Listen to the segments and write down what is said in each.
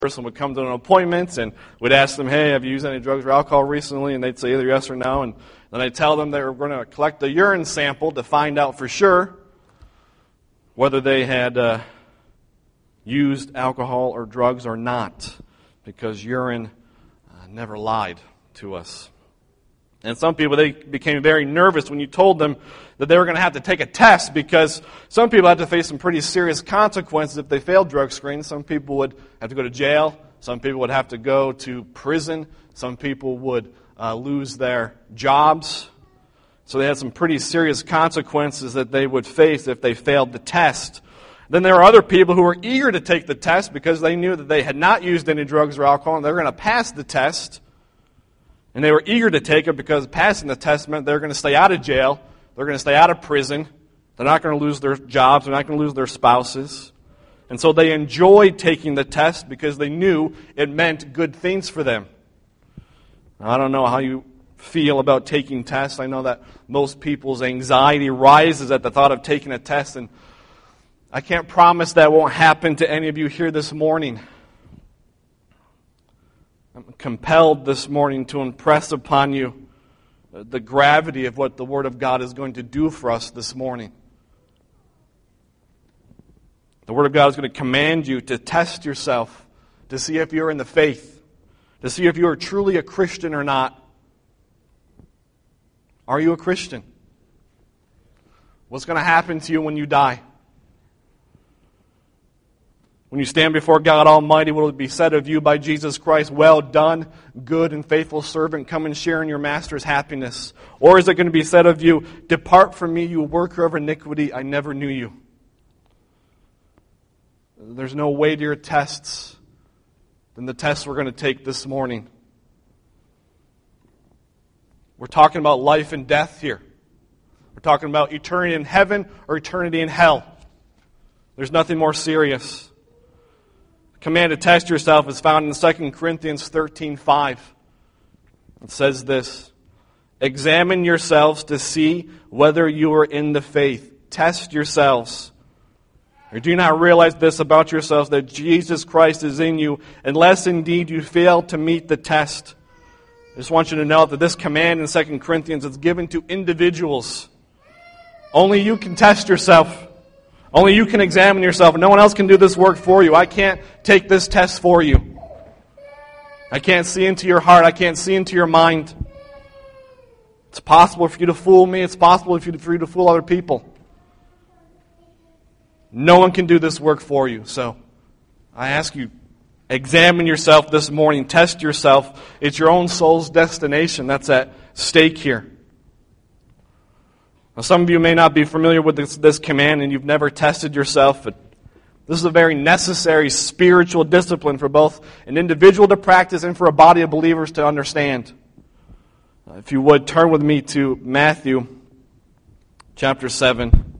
person would come to an appointment and would ask them, hey, have you used any drugs or alcohol recently? And they'd say either yes or no. And then I'd tell them they were going to collect a urine sample to find out for sure whether they had used alcohol or drugs or not, because urine never lied to us. And some people, they became very nervous when you told them that they were going to have to take a test, because some people had to face some pretty serious consequences if they failed drug screening. Some people would have to go to jail. Some people would have to go to prison. Some people would lose their jobs. So they had some pretty serious consequences that they would face if they failed the test. Then there were other people who were eager to take the test because they knew that they had not used any drugs or alcohol and they were going to pass the test. And they were eager to take it because passing the test meant they were going to stay out of jail. They're going to stay out of prison. They're not going to lose their jobs. They're not going to lose their spouses. And so they enjoyed taking the test because they knew it meant good things for them. Now, I don't know how you feel about taking tests. I know that most people's anxiety rises at the thought of taking a test, and I can't promise that won't happen to any of you here this morning. I'm compelled this morning to impress upon you the gravity of what the Word of God is going to do for us this morning. The Word of God is going to command you to test yourself, to see if you're in the faith, to see if you are truly a Christian or not. Are you a Christian? What's going to happen to you when you die? When you stand before God Almighty, will it be said of you by Jesus Christ, well done, good and faithful servant, come and share in your master's happiness? Or is it going to be said of you, depart from me, you worker of iniquity, I never knew you? There's no weightier tests than the tests we're going to take this morning. We're talking about life and death here. We're talking about eternity in heaven or eternity in hell. There's nothing more serious. Command to test yourself is found in 2 Corinthians 13:5. It says this, examine yourselves to see whether you are in the faith. Test yourselves. Or do you not realize this about yourselves, that Jesus Christ is in you, unless indeed you fail to meet the test? I just want you to know that this command in 2 Corinthians is given to individuals. Only you can test yourself. Only you can examine yourself. No one else can do this work for you. I can't take this test for you. I can't see into your heart. I can't see into your mind. It's possible for you to fool me. It's possible for you to fool other people. No one can do this work for you. So I ask you, examine yourself this morning. Test yourself. It's your own soul's destination that's at stake here. Now, some of you may not be familiar with this command and you've never tested yourself, but this is a very necessary spiritual discipline for both an individual to practice and for a body of believers to understand. If you would, turn with me to Matthew chapter 7.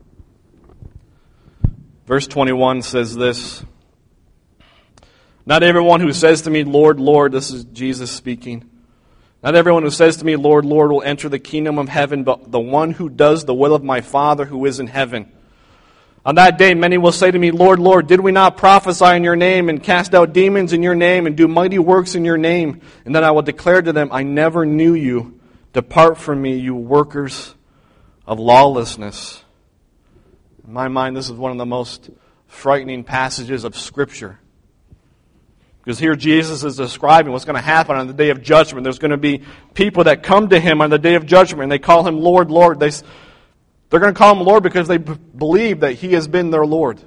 Verse 21 says this, not everyone who says to me, Lord, Lord, this is Jesus speaking, not everyone who says to me, Lord, Lord, will enter the kingdom of heaven, but the one who does the will of my Father who is in heaven. On that day many will say to me, Lord, Lord, did we not prophesy in your name and cast out demons in your name and do mighty works in your name? And then I will declare to them, I never knew you. Depart from me, you workers of lawlessness. In my mind, this is one of the most frightening passages of Scripture. Because here Jesus is describing what's going to happen on the day of judgment. There's going to be people that come to Him on the day of judgment, and they call Him Lord, Lord. They're going to call Him Lord because they believe that He has been their Lord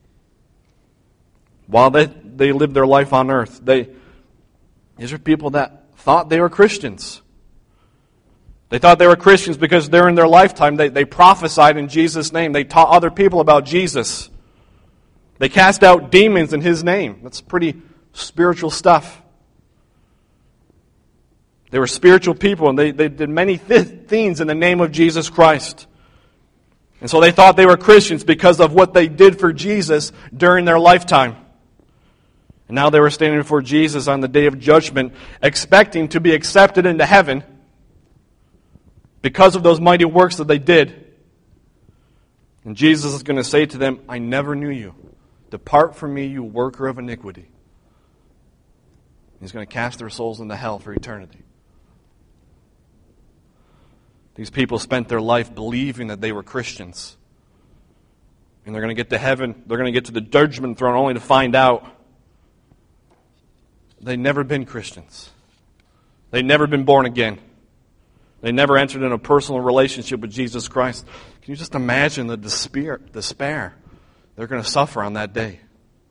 while they live their life on earth. These are people that thought they were Christians. They thought they were Christians because during their lifetime they prophesied in Jesus' name. They taught other people about Jesus. They cast out demons in His name. That's pretty spiritual stuff. They were spiritual people, and they did many things in the name of Jesus Christ. And so they thought they were Christians because of what they did for Jesus during their lifetime. And now they were standing before Jesus on the day of judgment, expecting to be accepted into heaven because of those mighty works that they did. And Jesus is going to say to them, I never knew you. Depart from me, you worker of iniquity. He's going to cast their souls into hell for eternity. These people spent their life believing that they were Christians. And they're going to get to heaven, they're going to get to the judgment throne only to find out they'd never been Christians. They'd never been born again. They never entered in a personal relationship with Jesus Christ. Can you just imagine the despair they're going to suffer on that day?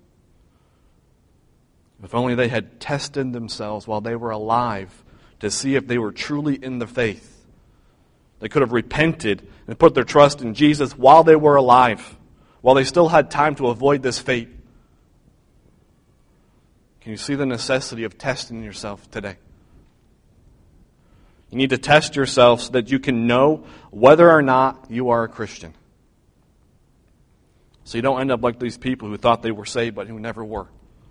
If only they had tested themselves while they were alive to see if they were truly in the faith. They could have repented and put their trust in Jesus while they were alive, while they still had time to avoid this fate. Can you see the necessity of testing yourself today? You need to test yourself so that you can know whether or not you are a Christian. So you don't end up like these people who thought they were saved but who never were.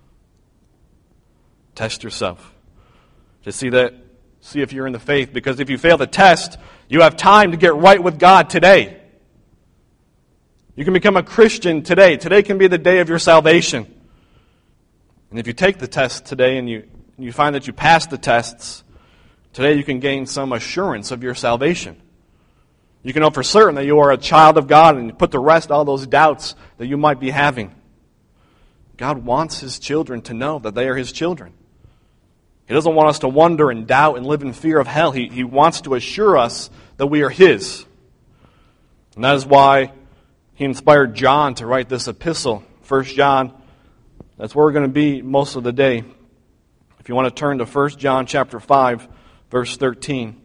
Test yourself to see if you're in the faith, because if you fail the test, you have time to get right with God today. You can become a Christian today. Today can be the day of your salvation. And if you take the test today and you find that you pass the tests, today you can gain some assurance of your salvation. You can know for certain that you are a child of God and put to rest all those doubts that you might be having. God wants His children to know that they are His children. He doesn't want us to wonder and doubt and live in fear of hell. He wants to assure us that we are His. And that is why He inspired John to write this epistle. 1 John, that's where we're going to be most of the day. If you want to turn to 1 John chapter 5, verse 13.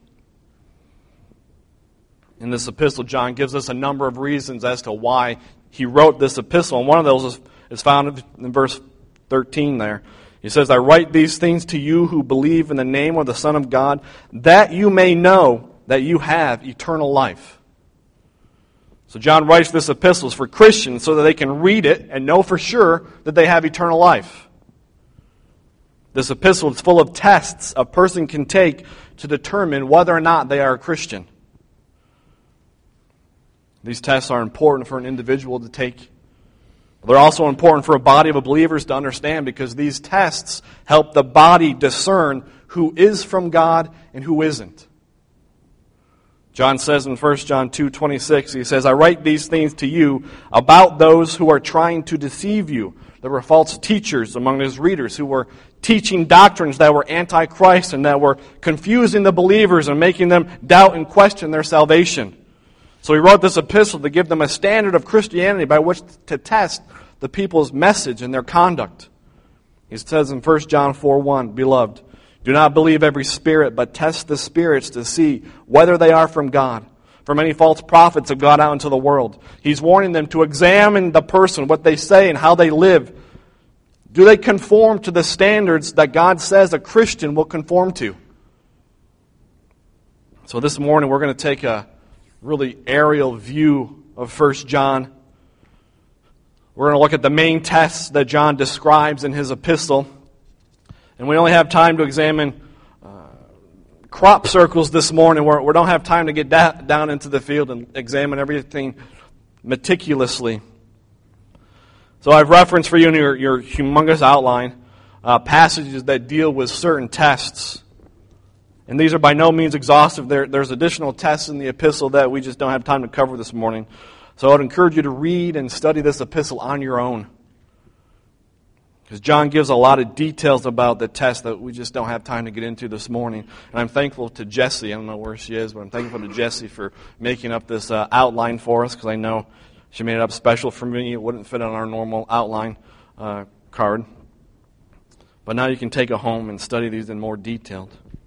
In this epistle, John gives us a number of reasons as to why he wrote this epistle. And one of those is found in verse 13 there. He says, I write these things to you who believe in the name of the Son of God, that you may know that you have eternal life. So John writes this epistle for Christians so that they can read it and know for sure that they have eternal life. This epistle is full of tests a person can take to determine whether or not they are a Christian. These tests are important for an individual to take. They're also important for a body of believers to understand, because these tests help the body discern who is from God and who isn't. John says in 1 John 2:26, he says, I write these things to you about those who are trying to deceive you. There were false teachers among his readers who were teaching doctrines that were anti-Christ and that were confusing the believers and making them doubt and question their salvation. So he wrote this epistle to give them a standard of Christianity by which to test the people's message and their conduct. He says in 1 John 4:1, Beloved, do not believe every spirit, but test the spirits to see whether they are from God. For many false prophets have gone out into the world. He's warning them to examine the person, what they say and how they live. Do they conform to the standards that God says a Christian will conform to? So this morning we're going to take a really aerial view of 1 John. We're going to look at the main tests that John describes in his epistle. And we only have time to examine crop circles this morning. We don't have time to get down into the field and examine everything meticulously. So I've referenced for you in your humongous outline passages that deal with certain tests. And these are by no means exhaustive. There's additional tests in the epistle that we just don't have time to cover this morning. So I would encourage you to read and study this epistle on your own. Because John gives a lot of details about the test that we just don't have time to get into this morning. And I'm thankful to Jessie. I don't know where she is, but I'm thankful to Jessie for making up this outline for us, because I know she made it up special for me. It wouldn't fit on our normal outline card. But now you can take it home and study these in more detail.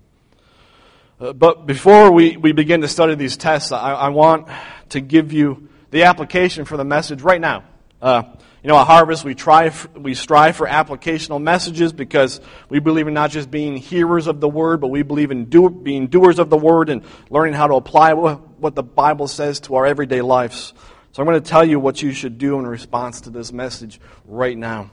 But before we begin to study these tests, I want to give you the application for the message right now. At Harvest, we strive for applicational messages because we believe in not just being hearers of the Word, but we believe in being doers of the Word and learning how to apply what the Bible says to our everyday lives. So I'm going to tell you what you should do in response to this message right now.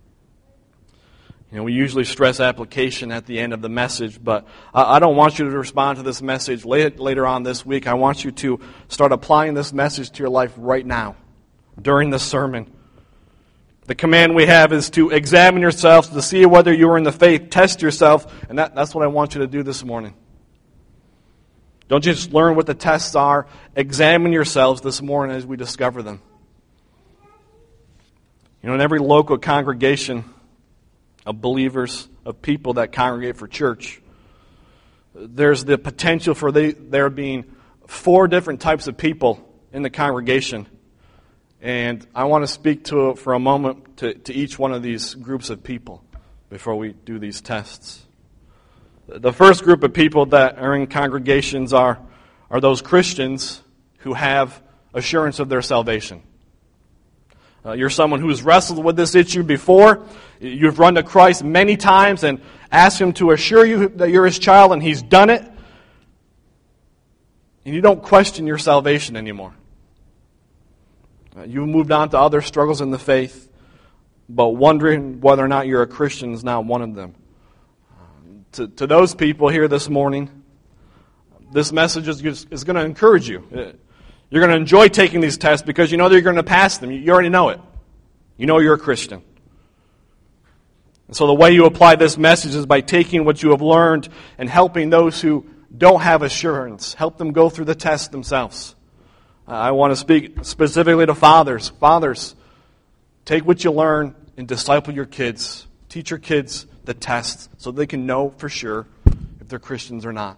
We usually stress application at the end of the message, but I don't want you to respond to this message later on this week. I want you to start applying this message to your life right now, during this sermon. The command we have is to examine yourselves to see whether you are in the faith. Test yourself, and that's what I want you to do this morning. Don't just learn what the tests are. Examine yourselves this morning as we discover them. You know, in every local congregation of believers, of people that congregate for church, there's the potential for there being 4 different types of people in the congregation. And I want to speak for a moment to each one of these groups of people before we do these tests. The first group of people that are in congregations are those Christians who have assurance of their salvation. You're someone who has wrestled with this issue before. You've run to Christ many times and asked Him to assure you that you're His child, and He's done it. And you don't question your salvation anymore. You've moved on to other struggles in the faith, but wondering whether or not you're a Christian is not one of them. To those people here this morning, this message is going to encourage you. You're going to enjoy taking these tests because you know that you're going to pass them. You already know it. You know you're a Christian. And so the way you apply this message is by taking what you have learned and helping those who don't have assurance. Help them go through the test themselves. I want to speak specifically to fathers. Fathers, take what you learn and disciple your kids. Teach your kids the tests so they can know for sure if they're Christians or not.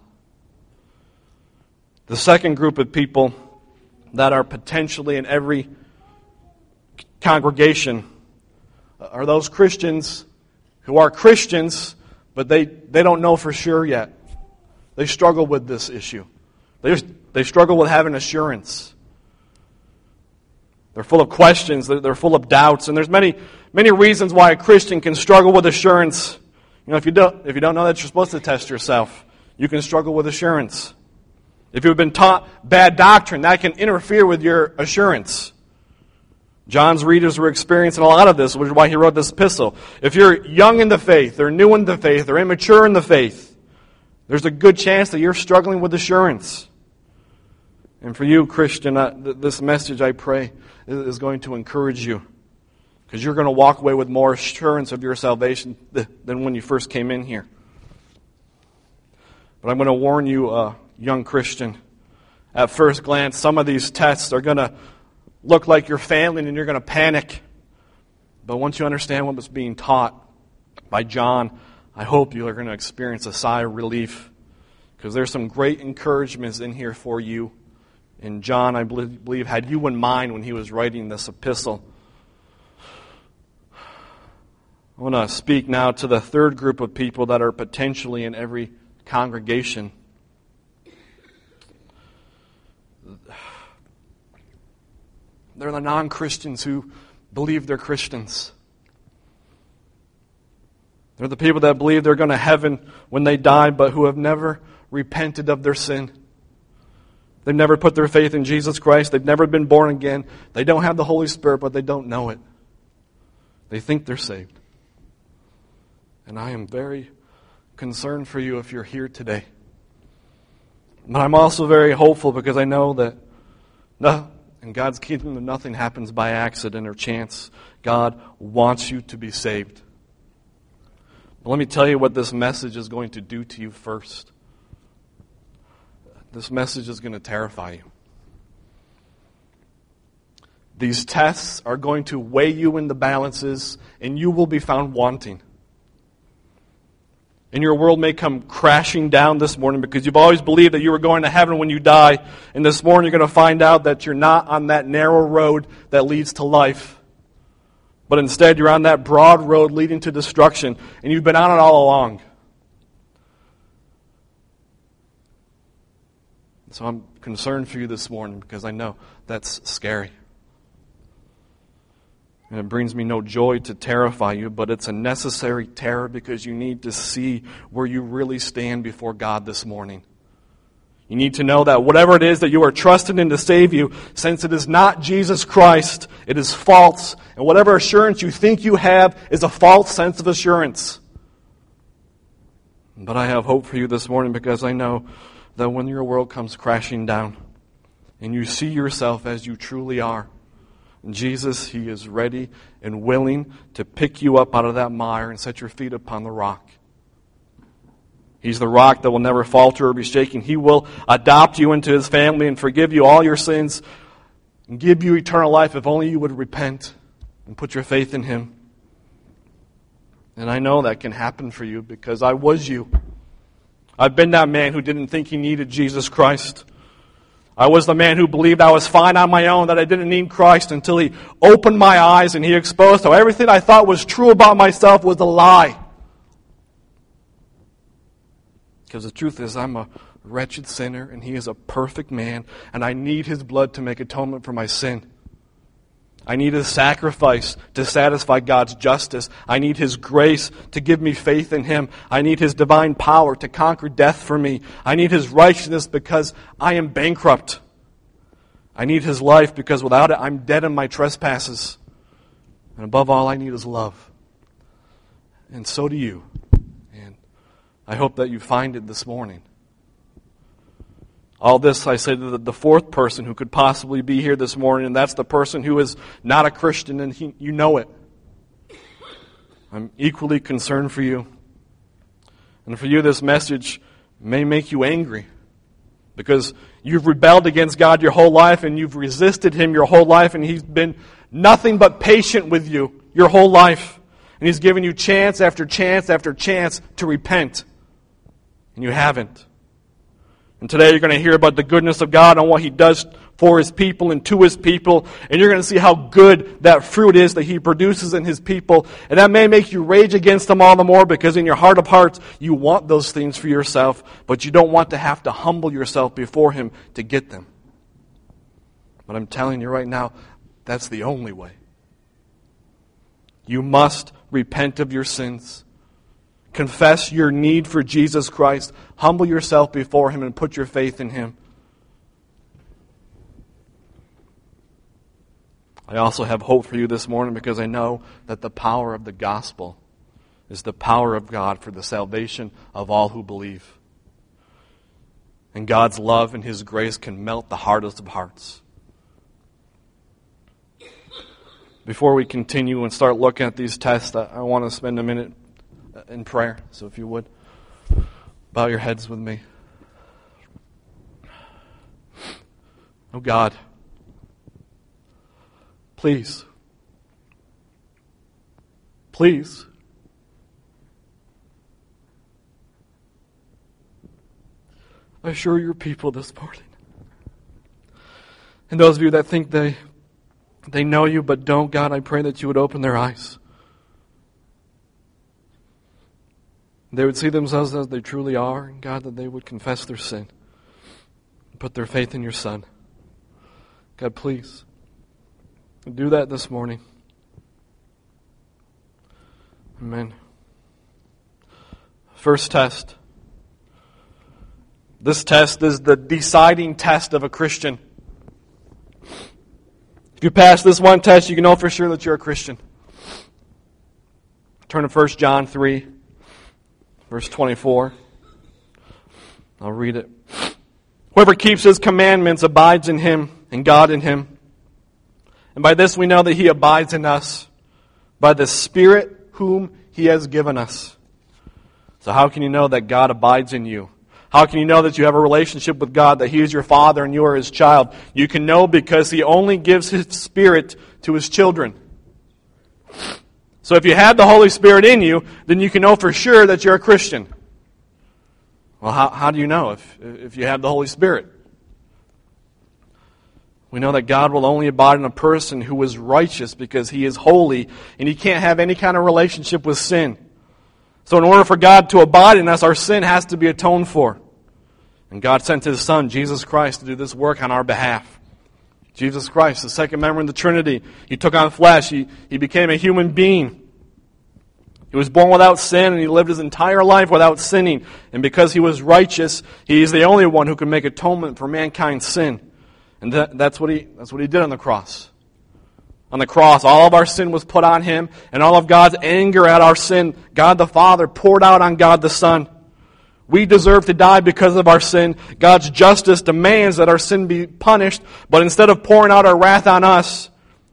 The second group of people that are potentially in every congregation are those Christians who are Christians, but they don't know for sure yet. They struggle with this issue. They struggle with having assurance. They're full of questions. They're full of doubts. And there's many reasons why a Christian can struggle with assurance. You know, if you don't know that you're supposed to test yourself, you can struggle with assurance. If you've been taught bad doctrine, that can interfere with your assurance. John's readers were experiencing a lot of this, which is why he wrote this epistle. If you're young in the faith, or new in the faith, or immature in the faith, there's a good chance that you're struggling with assurance. And for you, Christian, this message, I pray, is going to encourage you. Because you're going to walk away with more assurance of your salvation than when you first came in here. But I'm going to warn you, young Christian, at first glance, some of these tests are going to look like you're failing and you're going to panic. But once you understand what was being taught by John, I hope you are going to experience a sigh of relief. Because there's some great encouragements in here for you. And John, I believe, had you in mind when he was writing this epistle. I want to speak now to the third group of people that are potentially in every congregation. They're the non-Christians who believe they're Christians. They're the people that believe they're going to heaven when they die, but who have never repented of their sin. They've never put their faith in Jesus Christ. They've never been born again. They don't have the Holy Spirit, but they don't know it. They think they're saved. And I am very concerned for you if you're here today. But I'm also very hopeful because I know that in God's kingdom nothing happens by accident or chance. God wants you to be saved. But let me tell you what this message is going to do to you first. This message is going to terrify you. These tests are going to weigh you in the balances, and you will be found wanting. And your world may come crashing down this morning because you've always believed that you were going to heaven when you die. And this morning you're going to find out that you're not on that narrow road that leads to life. But instead you're on that broad road leading to destruction. And you've been on it all along. So I'm concerned for you this morning because I know that's scary. And it brings me no joy to terrify you, but it's a necessary terror because you need to see where you really stand before God this morning. You need to know that whatever it is that you are trusting in to save you, since it is not Jesus Christ, it is false. And whatever assurance you think you have is a false sense of assurance. But I have hope for you this morning because I know that when your world comes crashing down and you see yourself as you truly are, And Jesus, He is ready and willing to pick you up out of that mire and set your feet upon the rock. He's the rock that will never falter or be shaken. He will adopt you into His family and forgive you all your sins and give you eternal life if only you would repent and put your faith in Him. And I know that can happen for you because I was you. I've been that man who didn't think he needed Jesus Christ. I was the man who believed I was fine on my own, that I didn't need Christ until He opened my eyes and He exposed how everything I thought was true about myself was a lie. Because the truth is, I'm a wretched sinner and He is a perfect man, and I need His blood to make atonement for my sin. I need His sacrifice to satisfy God's justice. I need His grace to give me faith in Him. I need His divine power to conquer death for me. I need His righteousness because I am bankrupt. I need His life because without it I'm dead in my trespasses. And above all, I need His love. And so do you. And I hope that you find it this morning. All this I say to the fourth person who could possibly be here this morning, and that's the person who is not a Christian, and you know it. I'm equally concerned for you. And for you, this message may make you angry because you've rebelled against God your whole life, and you've resisted Him your whole life, and He's been nothing but patient with you your whole life. And He's given you chance after chance after chance to repent. And you haven't. And today you're going to hear about the goodness of God and what He does for His people and to His people. And you're going to see how good that fruit is that He produces in His people. And that may make you rage against Him all the more because in your heart of hearts you want those things for yourself, but you don't want to have to humble yourself before Him to get them. But I'm telling you right now, that's the only way. You must repent of your sins. Confess your need for Jesus Christ. Humble yourself before Him and put your faith in Him. I also have hope for you this morning because I know that the power of the gospel is the power of God for the salvation of all who believe. And God's love and His grace can melt the hardest of hearts. Before we continue and start looking at these tests, I want to spend a minute in prayer. So if you would, bow your heads with me. Oh God, please, assure your people this morning. And those of you that think they know you but don't, God, I pray that you would open their eyes. They would see themselves as they truly are, and God, that they would confess their sin and put their faith in your Son. God, please, do that this morning. Amen. First test. This test is the deciding test of a Christian. If you pass this one test, you can know for sure that you're a Christian. Turn to 1 John 3. Verse 24. I'll read it. Whoever keeps His commandments abides in Him, and God in him. And by this we know that He abides in us, by the Spirit whom He has given us. So how can you know that God abides in you? How can you know that you have a relationship with God, that He is your Father and you are His child? You can know because He only gives His Spirit to His children. So if you have the Holy Spirit in you, then you can know for sure that you're a Christian. Well, how do you know if you have the Holy Spirit? We know that God will only abide in a person who is righteous because he is holy, and he can't have any kind of relationship with sin. So in order for God to abide in us, our sin has to be atoned for. And God sent His Son, Jesus Christ, to do this work on our behalf. Jesus Christ, the second member in the Trinity, He took on flesh. He became a human being. He was born without sin, and He lived His entire life without sinning. And because He was righteous, He is the only one who can make atonement for mankind's sin. And that's what he did on the cross. On the cross, all of our sin was put on Him, and all of God's anger at our sin, God the Father poured out on God the Son. We deserve to die because of our sin. God's justice demands that our sin be punished, but instead of pouring out our wrath on us,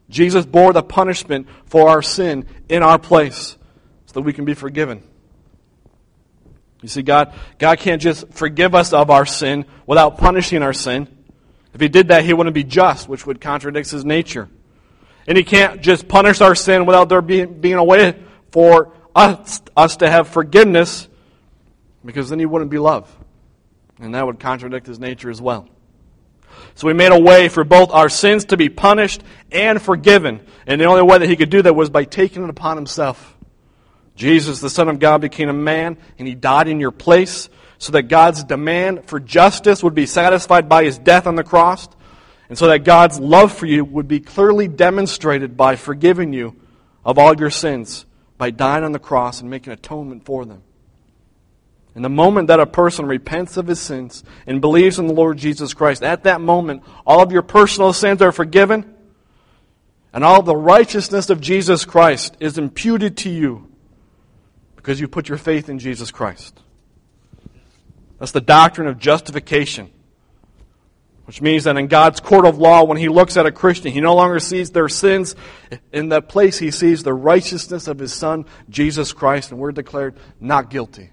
Jesus bore the punishment for our sin in our place so that we can be forgiven. You see, God can't just forgive us of our sin without punishing our sin. If He did that, He wouldn't be just, which would contradict His nature. And He can't just punish our sin without there being a way for us to have forgiveness, because then He wouldn't be love. And that would contradict His nature as well. So He made a way for both our sins to be punished and forgiven. And the only way that He could do that was by taking it upon Himself. Jesus, the Son of God, became a man, and He died in your place so that God's demand for justice would be satisfied by His death on the cross, and so that God's love for you would be clearly demonstrated by forgiving you of all your sins, by dying on the cross and making atonement for them. And the moment that a person repents of his sins and believes in the Lord Jesus Christ, at that moment, all of your personal sins are forgiven, and all the righteousness of Jesus Christ is imputed to you because you put your faith in Jesus Christ. That's the doctrine of justification, which means that in God's court of law, when He looks at a Christian, He no longer sees their sins. In that place, He sees the righteousness of His Son, Jesus Christ, and we're declared not guilty.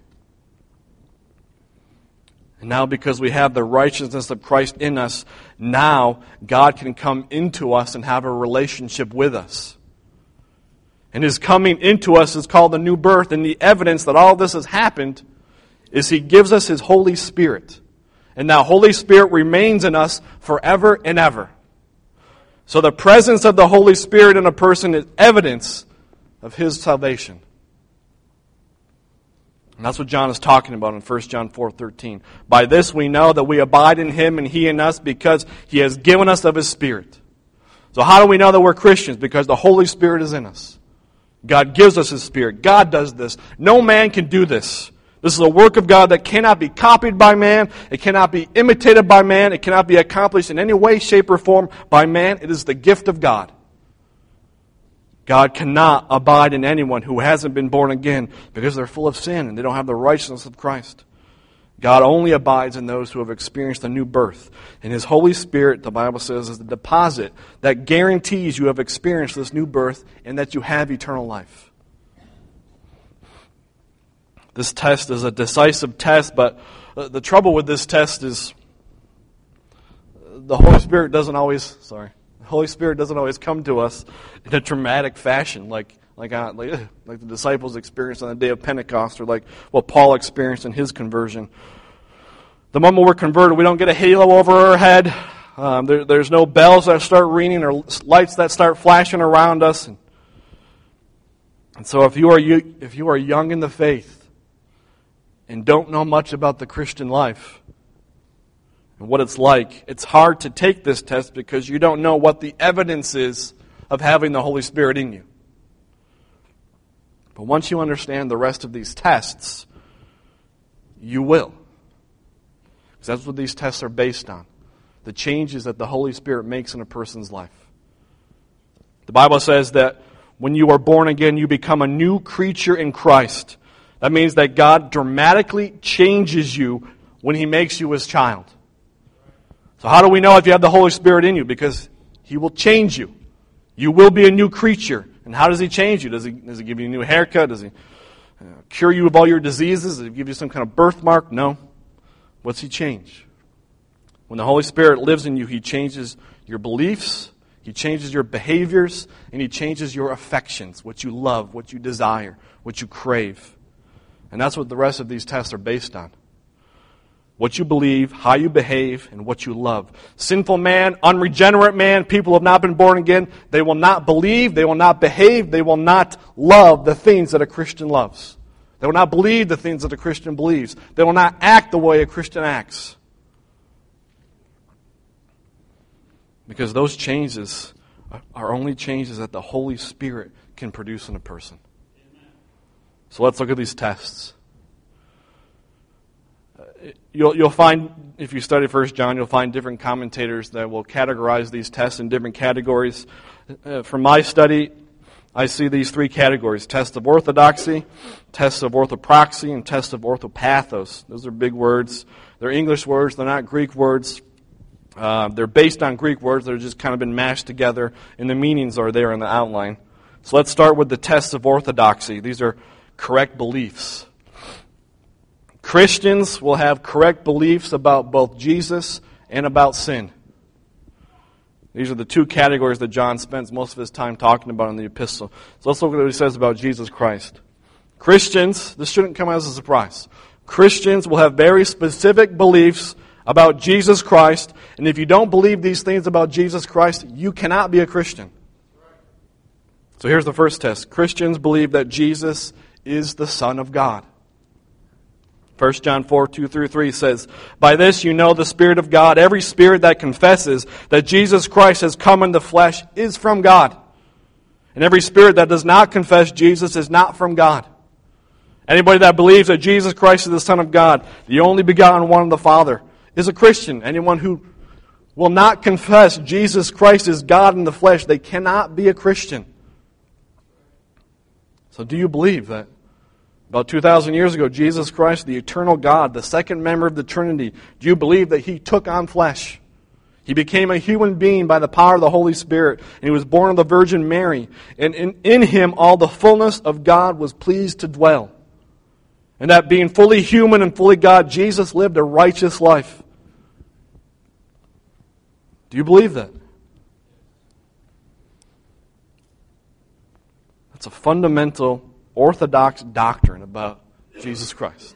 And now, because we have the righteousness of Christ in us, now God can come into us and have a relationship with us. And His coming into us is called the new birth, and the evidence that all this has happened is He gives us His Holy Spirit. And now Holy Spirit remains in us forever and ever. So the presence of the Holy Spirit in a person is evidence of his salvation. And that's what John is talking about in 1 John 4:13. By this we know that we abide in Him and He in us, because He has given us of His Spirit. So how do we know that we're Christians? Because the Holy Spirit is in us. God gives us His Spirit. God does this. No man can do this. This is a work of God that cannot be copied by man. It cannot be imitated by man. It cannot be accomplished in any way, shape, or form by man. It is the gift of God. God cannot abide in anyone who hasn't been born again because they're full of sin and they don't have the righteousness of Christ. God only abides in those who have experienced a new birth. And His Holy Spirit, the Bible says, is the deposit that guarantees you have experienced this new birth and that you have eternal life. This test is a decisive test, but the trouble with this test is the Holy Spirit doesn't always come to us in a dramatic fashion like the disciples experienced on the day of Pentecost, or like what Paul experienced in his conversion. The moment we're converted, we don't get a halo over our head. There's no bells that start ringing or lights that start flashing around us. And so if you are young in the faith and don't know much about the Christian life and what it's like, it's hard to take this test because you don't know what the evidence is of having the Holy Spirit in you. But once you understand the rest of these tests, you will. Because that's what these tests are based on. The changes that the Holy Spirit makes in a person's life. The Bible says that when you are born again, you become a new creature in Christ. That means that God dramatically changes you when He makes you His child. So how do we know if you have the Holy Spirit in you? Because He will change you. You will be a new creature. And how does He change you? Does He give you a new haircut? Does He cure you of all your diseases? Does He give you some kind of birthmark? No. What's He change? When the Holy Spirit lives in you, He changes your beliefs, He changes your behaviors, and He changes your affections, what you love, what you desire, what you crave. And that's what the rest of these tests are based on. What you believe, how you behave, and what you love. Sinful man, unregenerate man, people who have not been born again, they will not believe, they will not behave, they will not love the things that a Christian loves. They will not believe the things that a Christian believes. They will not act the way a Christian acts. Because those changes are only changes that the Holy Spirit can produce in a person. So let's look at these tests. You'll find, if you study 1 John, you'll find different commentators that will categorize these tests in different categories. From my study, I see these three categories: test of orthodoxy, test of orthopraxy, and test of orthopathos. Those are big words. They're English words. They're not Greek words. They're based on Greek words that have just kind of been mashed together, and the meanings are there in the outline. So let's start with the tests of orthodoxy. These are correct beliefs. Christians will have correct beliefs about both Jesus and about sin. These are the two categories that John spends most of his time talking about in the epistle. So let's look at what he says about Jesus Christ. Christians, this shouldn't come as a surprise. Christians will have very specific beliefs about Jesus Christ, and if you don't believe these things about Jesus Christ, you cannot be a Christian. So here's the first test. Christians believe that Jesus is the Son of God. 1 John 4, 2 through 3 says, "By this you know the Spirit of God. Every spirit that confesses that Jesus Christ has come in the flesh is from God. And every spirit that does not confess Jesus is not from God. Anybody that believes that Jesus Christ is the Son of God, the only begotten one of the Father, is a Christian. Anyone who will not confess Jesus Christ is God in the flesh, they cannot be a Christian." So do you believe that about 2,000 years ago, Jesus Christ, the eternal God, the second member of the Trinity, do you believe that He took on flesh? He became a human being by the power of the Holy Spirit, and He was born of the Virgin Mary. And in Him all the fullness of God was pleased to dwell. And that being fully human and fully God, Jesus lived a righteous life. Do you believe that? That's a fundamental orthodox doctrine about Jesus Christ.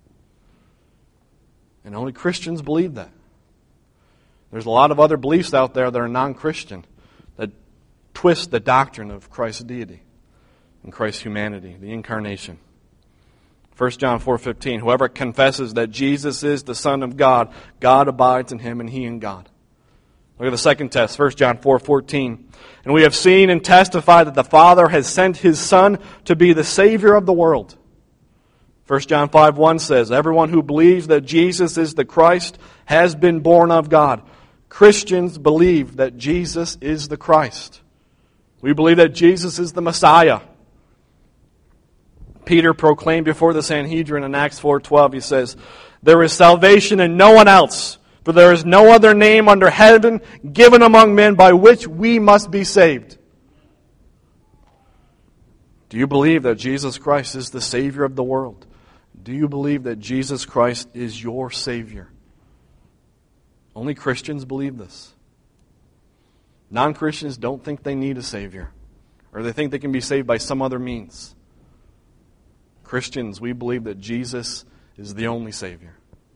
And only Christians believe that. There's a lot of other beliefs out there that are non-Christian that twist the doctrine of Christ's deity and Christ's humanity, the incarnation. 1 John 4:15, "Whoever confesses that Jesus is the Son of God, God abides in him and he in God." Look at the second test, 1 John 4:14. "And we have seen and testified that the Father has sent His Son to be the Savior of the world." 1 John 5:1 says, "Everyone who believes that Jesus is the Christ has been born of God." Christians believe that Jesus is the Christ. We believe that Jesus is the Messiah. Peter proclaimed before the Sanhedrin in Acts 4:12, he says, "There is salvation in no one else, for there is no other name under heaven given among men by which we must be saved." Do you believe that Jesus Christ is the Savior of the world? Do you believe that Jesus Christ is your Savior? Only Christians believe this. Non-Christians don't think they need a Savior, or they think they can be saved by some other means. Christians, we believe that Jesus is the only Savior.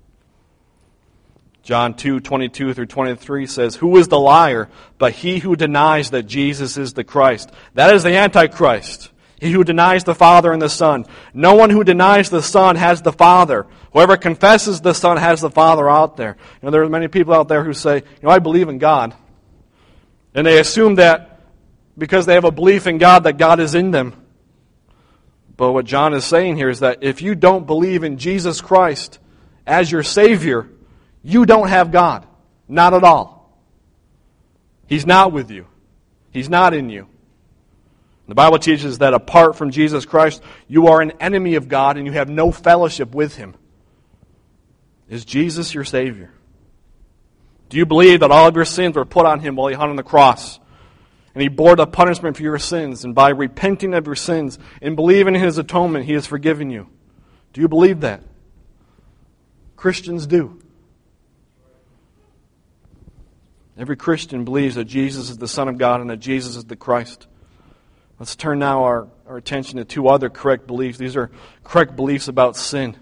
John 2:22 through 23 says, "Who is the liar but he who denies that Jesus is the Christ? That is the Antichrist, he who denies the Father and the Son. No one who denies the Son has the Father. Whoever confesses the Son has the Father out there." You know, there are many people out there who say, "I believe in God." And they assume that because they have a belief in God, that God is in them. But what John is saying here is that if you don't believe in Jesus Christ as your Savior, you don't have God. Not at all. He's not with you. He's not in you. The Bible teaches that apart from Jesus Christ, you are an enemy of God and you have no fellowship with Him. Is Jesus your Savior? Do you believe that all of your sins were put on Him while He hung on the cross? And He bore the punishment for your sins, and by repenting of your sins and believing in His atonement, He has forgiven you. Do you believe that? Christians do. Every Christian believes that Jesus is the Son of God and that Jesus is the Christ. Let's turn now our attention to two other correct beliefs. These are correct beliefs about sin.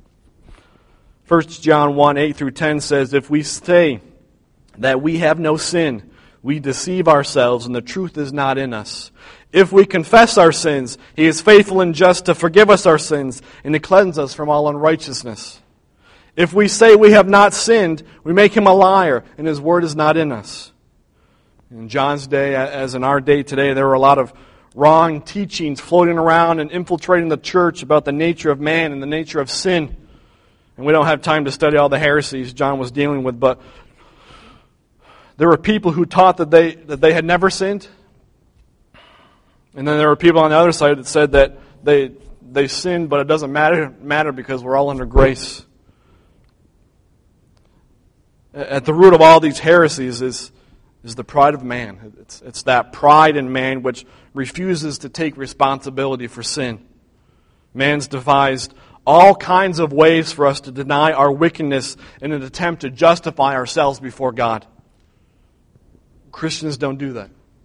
1 John 1:8 through 10 says, "If we say that we have no sin, we deceive ourselves and the truth is not in us. If we confess our sins, He is faithful and just to forgive us our sins and to cleanse us from all unrighteousness. If we say we have not sinned, we make Him a liar and His word is not in us." In John's day, as in our day today, there were a lot of wrong teachings floating around and infiltrating the church about the nature of man and the nature of sin. And we don't have time to study all the heresies John was dealing with, but there were people who taught that they had never sinned. And then there were people on the other side that said that they sinned, but it doesn't matter because we're all under grace. At the root of all these heresies is the pride of man. It's that pride in man which refuses to take responsibility for sin. Man's devised all kinds of ways for us to deny our wickedness in an attempt to justify ourselves before God. Christians don't do that.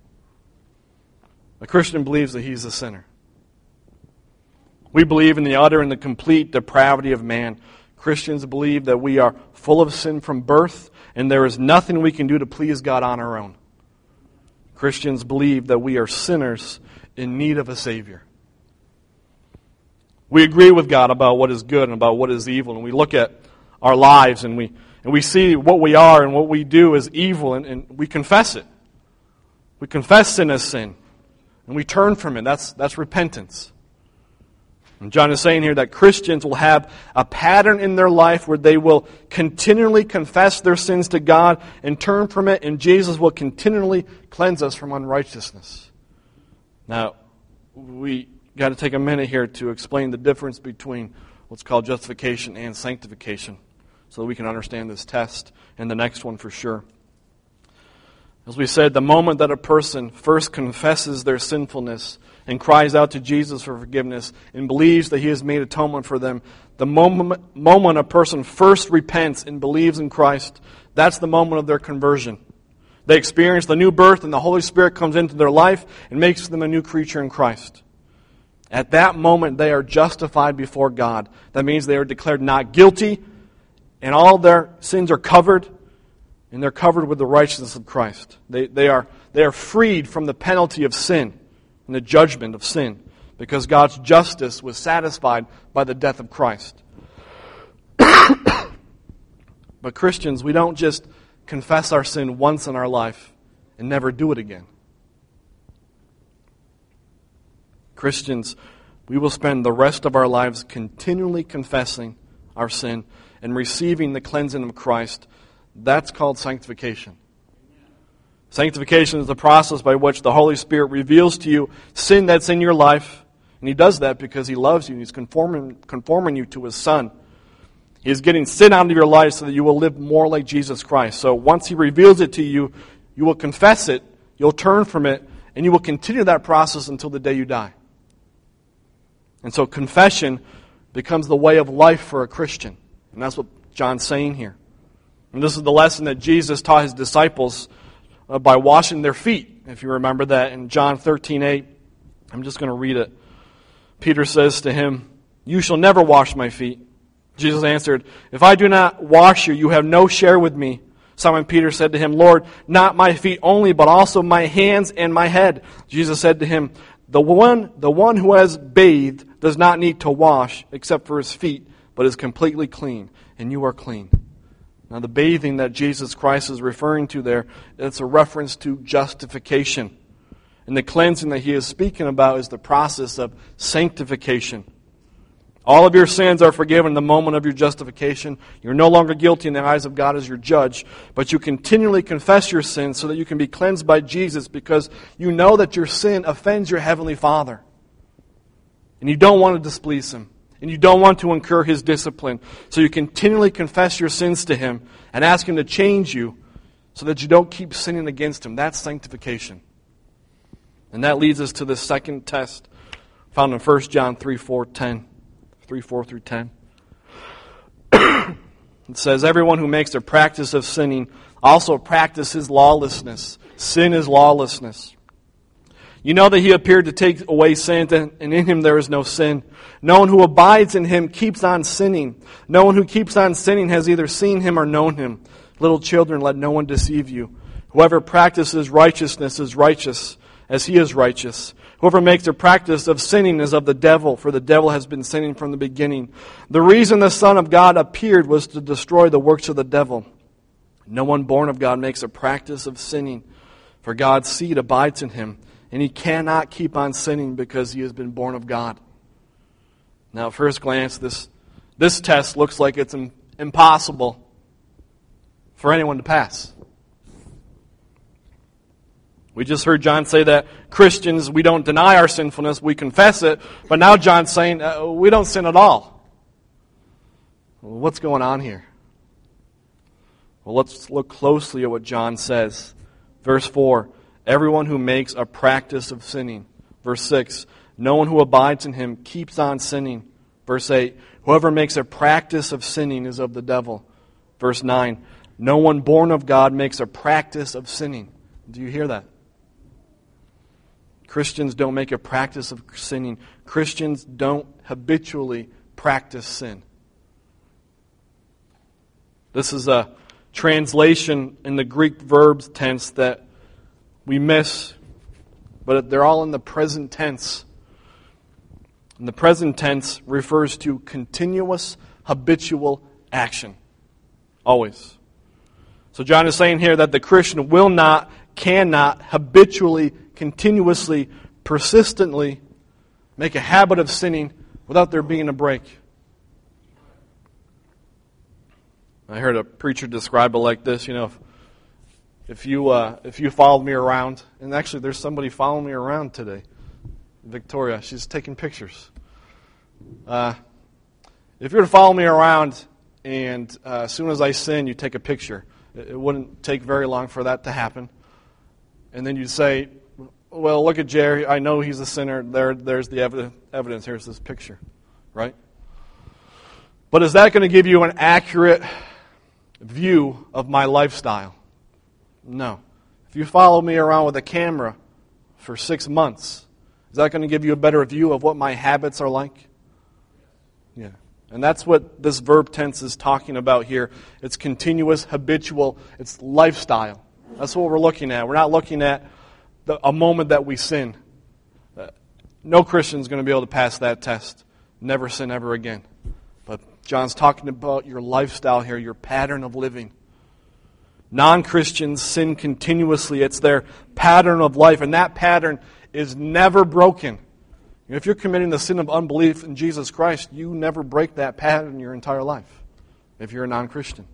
A Christian believes that he's a sinner. We believe in the utter and the complete depravity of man. Christians believe that we are full of sin from birth, and there is nothing we can do to please God on our own. Christians believe that we are sinners in need of a Savior. We agree with God about what is good and about what is evil, and we look at our lives and we see what we are and what we do is evil, and we confess it. We confess sin as sin, and we turn from it. That's repentance. And John is saying here that Christians will have a pattern in their life where they will continually confess their sins to God and turn from it, and Jesus will continually cleanse us from unrighteousness. Now, we got to take a minute here to explain the difference between what's called justification and sanctification so that we can understand this test and the next one for sure. As we said, the moment that a person first confesses their sinfulness and cries out to Jesus for forgiveness and believes that He has made atonement for them, the moment a person first repents and believes in Christ, that's the moment of their conversion. They experience the new birth and the Holy Spirit comes into their life and makes them a new creature in Christ. At that moment, they are justified before God. That means they are declared not guilty, and all their sins are covered, and they're covered with the righteousness of Christ. They are freed from the penalty of sin and the judgment of sin, because God's justice was satisfied by the death of Christ. But Christians, we don't just confess our sin once in our life and never do it again. Christians, we will spend the rest of our lives continually confessing our sin and receiving the cleansing of Christ. That's called sanctification. Sanctification is the process by which the Holy Spirit reveals to you sin that's in your life. And He does that because He loves you and He's conforming you to His Son. He is getting sin out of your life so that you will live more like Jesus Christ. So once He reveals it to you, you will confess it, you'll turn from it, and you will continue that process until the day you die. And so confession becomes the way of life for a Christian. And that's what John's saying here. And this is the lesson that Jesus taught His disciples by washing their feet. If you remember that in John 13:8. I'm just going to read it. Peter says to Him, "You shall never wash my feet." Jesus answered, "If I do not wash you, you have no share with me." Simon Peter said to Him, "Lord, not my feet only, but also my hands and my head." Jesus said to him, The one who has bathed does not need to wash except for his feet, but is completely clean, and you are clean. Now the bathing that Jesus Christ is referring to there, it's a reference to justification. And the cleansing that He is speaking about is the process of sanctification. All of your sins are forgiven the moment of your justification. You're no longer guilty in the eyes of God as your judge, but you continually confess your sins so that you can be cleansed by Jesus because you know that your sin offends your Heavenly Father. And you don't want to displease Him. And you don't want to incur His discipline. So you continually confess your sins to Him and ask Him to change you so that you don't keep sinning against Him. That's sanctification. And that leads us to the second test found in 1 John 3:4 through 10. It says, "Everyone who makes a practice of sinning also practices lawlessness. Sin is lawlessness. You know that He appeared to take away sin, and in Him there is no sin. No one who abides in Him keeps on sinning. No one who keeps on sinning has either seen Him or known Him. Little children, let no one deceive you. Whoever practices righteousness is righteous, as He is righteous. Whoever makes a practice of sinning is of the devil, for the devil has been sinning from the beginning. The reason the Son of God appeared was to destroy the works of the devil. No one born of God makes a practice of sinning, for God's seed abides in him, and he cannot keep on sinning because he has been born of God." Now, at first glance, this test looks like it's impossible for anyone to pass. We just heard John say that Christians, we don't deny our sinfulness, we confess it. But now John's saying we don't sin at all. Well, what's going on here? Well, let's look closely at what John says. Verse 4, everyone who makes a practice of sinning. Verse 6, no one who abides in him keeps on sinning. Verse 8, whoever makes a practice of sinning is of the devil. Verse 9, no one born of God makes a practice of sinning. Do you hear that? Christians don't make a practice of sinning. Christians don't habitually practice sin. This is a translation in the Greek verbs tense that we miss, but they're all in the present tense. And the present tense refers to continuous, habitual action. Always. So John is saying here that the Christian will not, cannot, habitually, continuously, persistently make a habit of sinning without there being a break. I heard a preacher describe it like this, if you followed me around, and actually there's somebody following me around today, Victoria, she's taking pictures. If you were to follow me around and as soon as I sin, you take a picture, it wouldn't take very long for that to happen. And then you'd say, well, look at Jerry, I know he's a sinner, there's the evidence, here's this picture, right? But is that going to give you an accurate view of my lifestyle? No. If you follow me around with a camera for 6 months, is that going to give you a better view of what my habits are like? Yeah. And that's what this verb tense is talking about here. It's continuous, habitual, it's lifestyle. That's what we're looking at. We're not looking at a moment that we sin. No Christian is going to be able to pass that test. Never sin ever again. But John's talking about your lifestyle here, your pattern of living. Non-Christians sin continuously. It's their pattern of life, and that pattern is never broken. If you're committing the sin of unbelief in Jesus Christ, you never break that pattern your entire life if you're a non-Christian.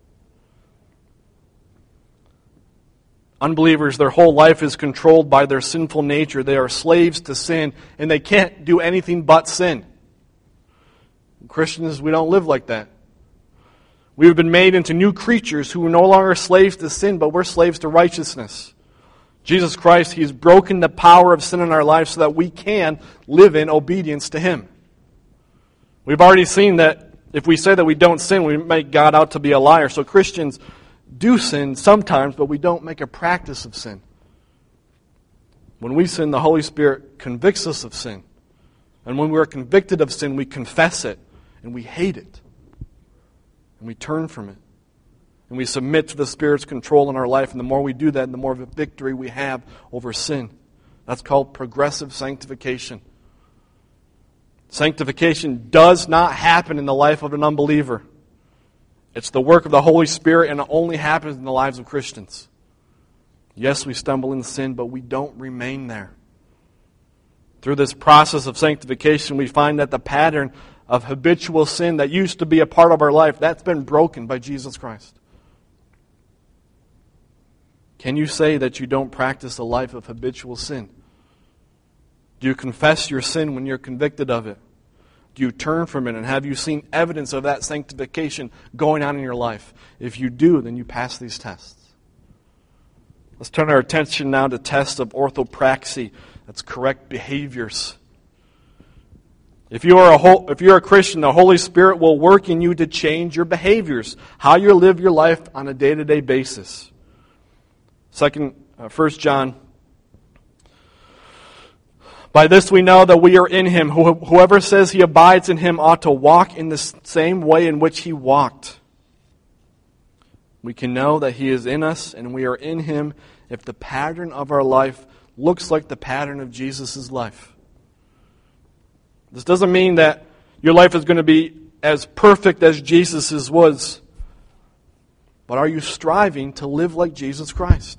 Unbelievers, their whole life is controlled by their sinful nature. They are slaves to sin, and they can't do anything but sin. Christians, we don't live like that. We have been made into new creatures who are no longer slaves to sin, but we're slaves to righteousness. Jesus Christ, He's broken the power of sin in our lives so that we can live in obedience to Him. We've already seen that if we say that we don't sin, we make God out to be a liar. So Christians do sin sometimes, but we don't make a practice of sin. When we sin, the Holy Spirit convicts us of sin. And when we're convicted of sin, we confess it, and we hate it. And we turn from it. And we submit to the Spirit's control in our life. And the more we do that, the more of a victory we have over sin. That's called progressive sanctification. Sanctification does not happen in the life of an unbeliever. It's the work of the Holy Spirit, and it only happens in the lives of Christians. Yes, we stumble in sin, but we don't remain there. Through this process of sanctification, we find that the pattern of habitual sin that used to be a part of our life, that's been broken by Jesus Christ. Can you say that you don't practice a life of habitual sin? Do you confess your sin when you're convicted of it? Do you turn from it, and have you seen evidence of that sanctification going on in your life? If you do, then you pass these tests. Let's turn our attention now to tests of orthopraxy. That's correct behaviors. If you're a Christian, the Holy Spirit will work in you to change your behaviors, how you live your life on a day-to-day basis. 1 John. By this we know that we are in Him. Whoever says he abides in Him ought to walk in the same way in which He walked. We can know that He is in us and we are in Him if the pattern of our life looks like the pattern of Jesus' life. This doesn't mean that your life is going to be as perfect as Jesus' was. But are you striving to live like Jesus Christ?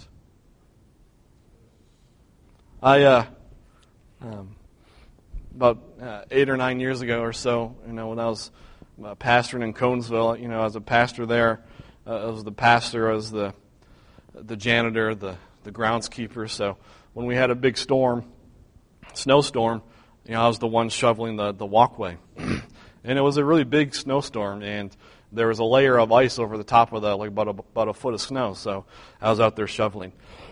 About 8 or 9 years ago or so, when I was pastoring in Conesville, I was a pastor there. I was the pastor, I was the janitor, the groundskeeper. So when we had a big storm, snowstorm, I was the one shoveling the walkway. And it was a really big snowstorm, and there was a layer of ice over the top of about a foot of snow. So I was out there shoveling.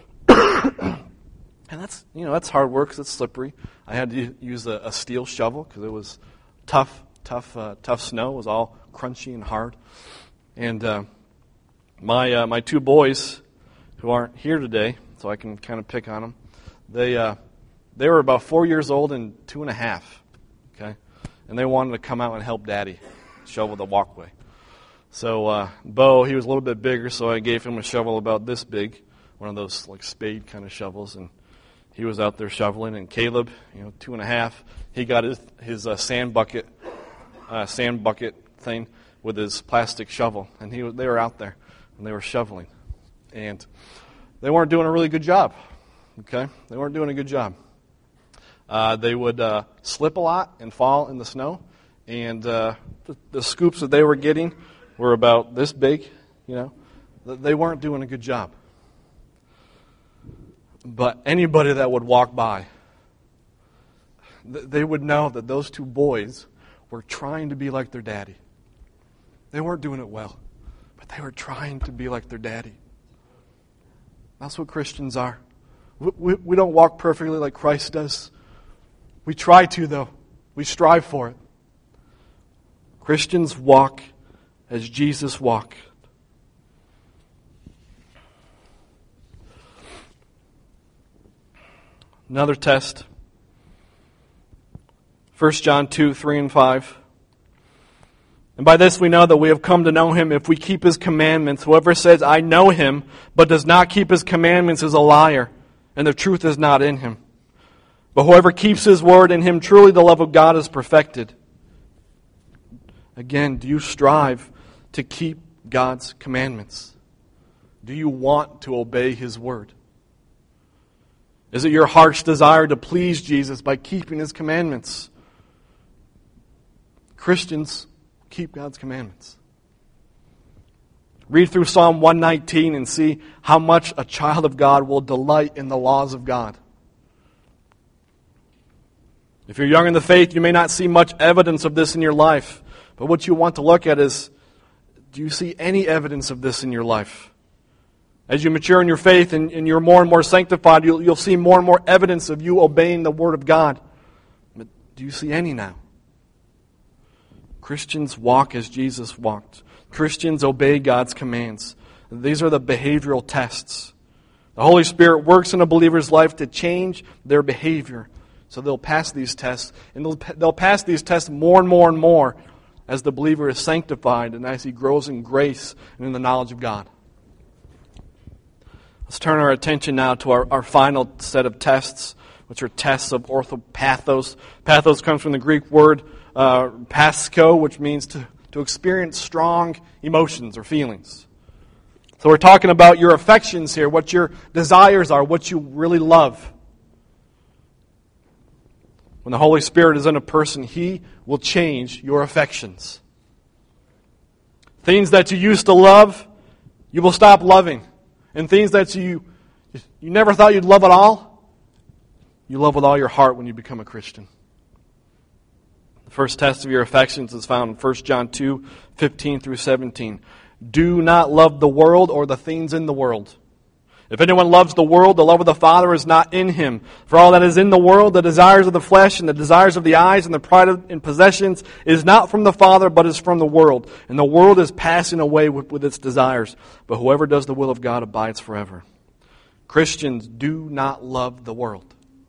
And that's hard work because it's slippery. I had to use a steel shovel because it was tough snow. It was all crunchy and hard. And my two boys, who aren't here today, so I can kind of pick on them, they were about 4 years old and 2.5. Okay, and they wanted to come out and help Daddy shovel the walkway. So Bo, he was a little bit bigger, so I gave him a shovel about this big, one of those like spade kind of shovels, and he was out there shoveling. And Caleb, 2.5, he got his sand bucket thing with his plastic shovel, and they were out there and they were shoveling, and they weren't doing a really good job. Okay, they weren't doing a good job. They would slip a lot and fall in the snow, and the scoops that they were getting were about this big. They weren't doing a good job. But anybody that would walk by, they would know that those two boys were trying to be like their daddy. They weren't doing it well, but they were trying to be like their daddy. That's what Christians are. We don't walk perfectly like Christ does. We try to, though. We strive for it. Christians walk as Jesus walked. Another test. 1 John 2, 3 and 5. And by this we know that we have come to know Him if we keep His commandments. Whoever says, I know Him, but does not keep His commandments is a liar, and the truth is not in him. But whoever keeps His word, in him truly the love of God is perfected. Again, do you strive to keep God's commandments? Do you want to obey His word? Is it your heart's desire to please Jesus by keeping His commandments? Christians keep God's commandments. Read through Psalm 119 and see how much a child of God will delight in the laws of God. If you're young in the faith, you may not see much evidence of this in your life. But what you want to look at is, do you see any evidence of this in your life? As you mature in your faith and you're more and more sanctified, you'll see more and more evidence of you obeying the Word of God. But do you see any now? Christians walk as Jesus walked. Christians obey God's commands. These are the behavioral tests. The Holy Spirit works in a believer's life to change their behavior. So they'll pass these tests, and they'll pass these tests more and more and more as the believer is sanctified and as he grows in grace and in the knowledge of God. Let's turn our attention now to our final set of tests, which are tests of orthopathos. Pathos comes from the Greek word pasco, which means to experience strong emotions or feelings. So we're talking about your affections here, what your desires are, what you really love. When the Holy Spirit is in a person, He will change your affections. Things that you used to love, you will stop loving. And things that you never thought you'd love at all, you love with all your heart when you become a Christian. The first test of your affections is found in 1 John 2, 15 through 17. Do not love the world or the things in the world. If anyone loves the world, the love of the Father is not in him. For all that is in the world, the desires of the flesh and the desires of the eyes and the pride in possessions, is not from the Father, but is from the world. And the world is passing away with its desires. But whoever does the will of God abides forever. Christians do not love the world.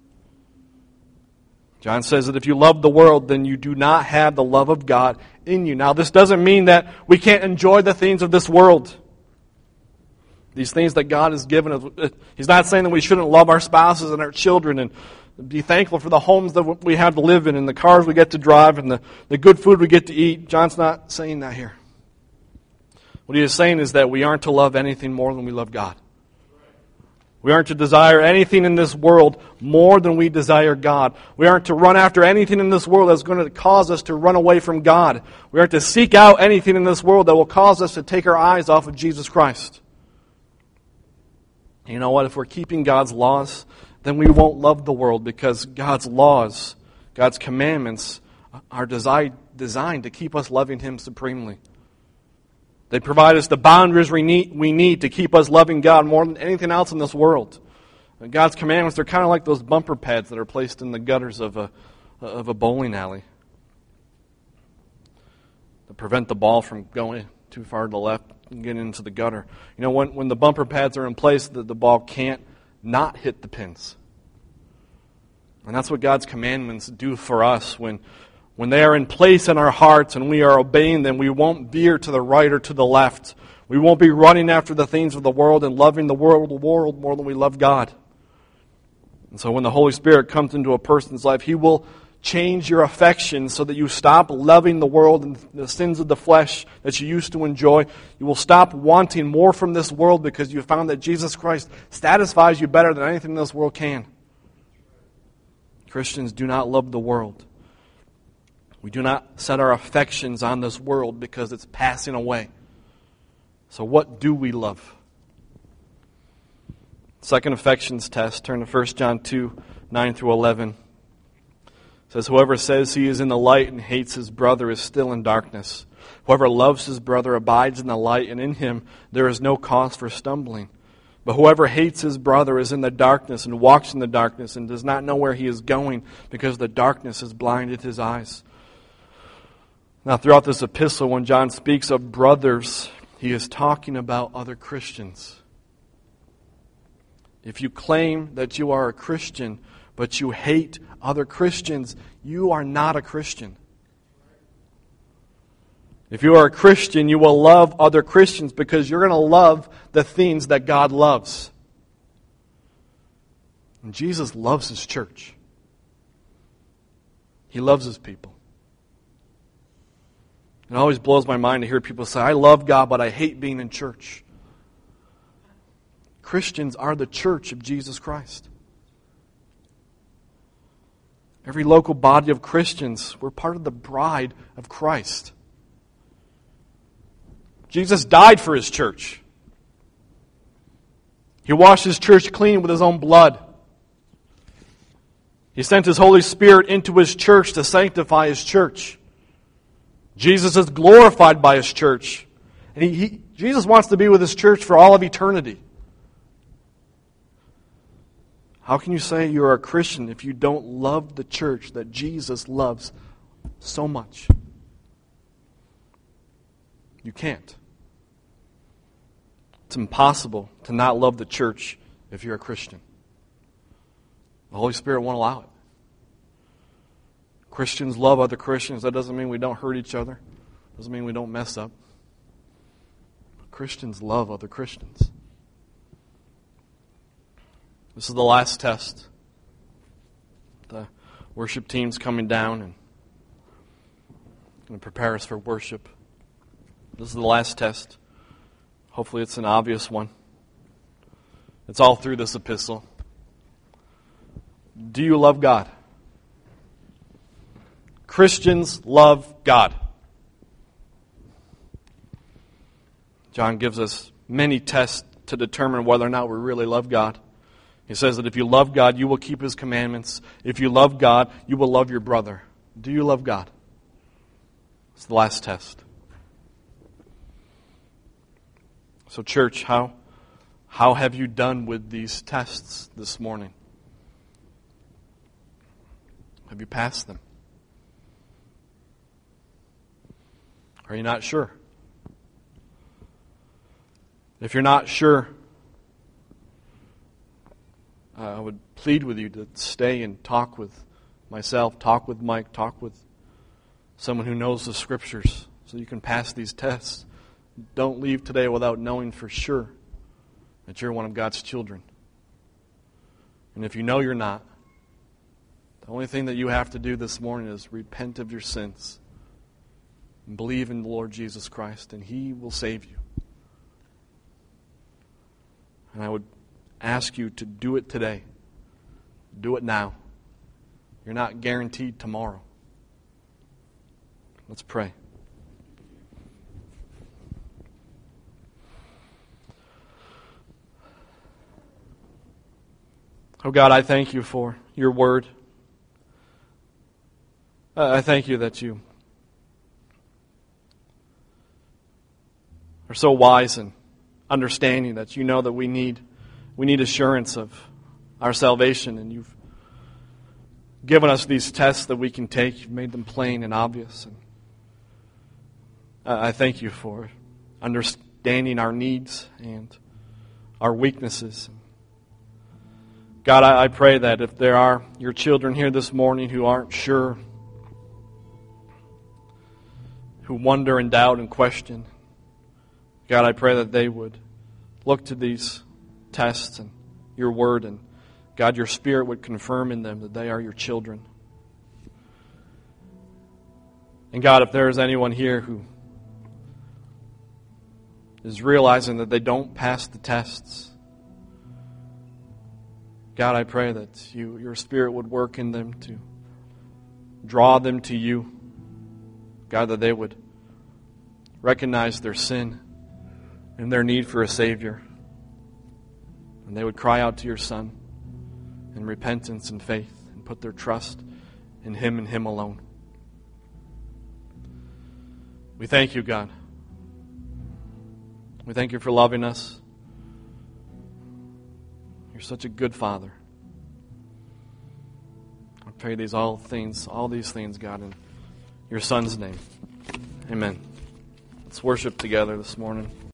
John says that if you love the world, then you do not have the love of God in you. Now, this doesn't mean that we can't enjoy the things of this world. These things that God has given us. He's not saying that we shouldn't love our spouses and our children and be thankful for the homes that we have to live in and the cars we get to drive and the good food we get to eat. John's not saying that here. What he is saying is that we aren't to love anything more than we love God. We aren't to desire anything in this world more than we desire God. We aren't to run after anything in this world that's going to cause us to run away from God. We aren't to seek out anything in this world that will cause us to take our eyes off of Jesus Christ. You know what? If we're keeping God's laws, then we won't love the world because God's laws, God's commandments, are designed to keep us loving Him supremely. They provide us the boundaries we need to keep us loving God more than anything else in this world. And God's commandments, they're kind of like those bumper pads that are placed in the gutters of a bowling alley to prevent the ball from going too far to the left and getting into the gutter. You know, when the bumper pads are in place, the ball can't not hit the pins. And that's what God's commandments do for us. When they are in place in our hearts and we are obeying them, we won't veer to the right or to the left. We won't be running after the things of the world and loving the world more than we love God. And so when the Holy Spirit comes into a person's life, He will change your affections so that you stop loving the world and the sins of the flesh that you used to enjoy. You will stop wanting more from this world because you found that Jesus Christ satisfies you better than anything this world can. Christians do not love the world. We do not set our affections on this world because it's passing away. So what do we love? Second affections test. Turn to 1 John 2, 9 through 11. It says, whoever says he is in the light and hates his brother is still in darkness. Whoever loves his brother abides in the light, and in him there is no cause for stumbling. But whoever hates his brother is in the darkness and walks in the darkness and does not know where he is going because the darkness has blinded his eyes. Now, throughout this epistle, when John speaks of brothers, he is talking about other Christians. If you claim that you are a Christian, but you hate other Christians, you are not a Christian. If you are a Christian, you will love other Christians because you're going to love the things that God loves. And Jesus loves His church. He loves His people. It always blows my mind to hear people say, I love God, but I hate being in church. Christians are the church of Jesus Christ. Every local body of Christians, we're part of the bride of Christ. Jesus died for His church. He washed His church clean with His own blood. He sent His Holy Spirit into His church to sanctify His church. Jesus is glorified by His church. And Jesus wants to be with His church for all of eternity. How can you say you're a Christian if you don't love the church that Jesus loves so much? You can't. It's impossible to not love the church if you're a Christian. The Holy Spirit won't allow it. Christians love other Christians. That doesn't mean we don't hurt each other. Doesn't mean we don't mess up. Christians love other Christians. This is the last test. The worship team's coming down and going to prepare us for worship. This is the last test. Hopefully it's an obvious one. It's all through this epistle. Do you love God? Christians love God. John gives us many tests to determine whether or not we really love God. He says that if you love God, you will keep His commandments. If you love God, you will love your brother. Do you love God? It's the last test. So church, how have you done with these tests this morning? Have you passed them? Are you not sure? If you're not sure, I would plead with you to stay and talk with myself, talk with Mike, talk with someone who knows the Scriptures so you can pass these tests. Don't leave today without knowing for sure that you're one of God's children. And if you know you're not, the only thing that you have to do this morning is repent of your sins and believe in the Lord Jesus Christ, and He will save you. And I would ask you to do it today. Do it now. You're not guaranteed tomorrow. Let's pray. Oh God, I thank you for your word. I thank you that you are so wise and understanding that you know that we need assurance of our salvation, and you've given us these tests that we can take. You've made them plain and obvious. And I thank you for understanding our needs and our weaknesses. God, I pray that if there are your children here this morning who aren't sure, who wonder and doubt and question, God, I pray that they would look to these tests and your word, and God, your Spirit would confirm in them that they are your children. And God, if there is anyone here who is realizing that they don't pass the tests, God, I pray that your Spirit would work in them to draw them to you. God, that they would recognize their sin and their need for a Savior. And they would cry out to your Son in repentance and faith and put their trust in Him and Him alone. We thank you, God. We thank you for loving us. You're such a good Father. I pray all these things, God, in your Son's name. Amen. Let's worship together this morning.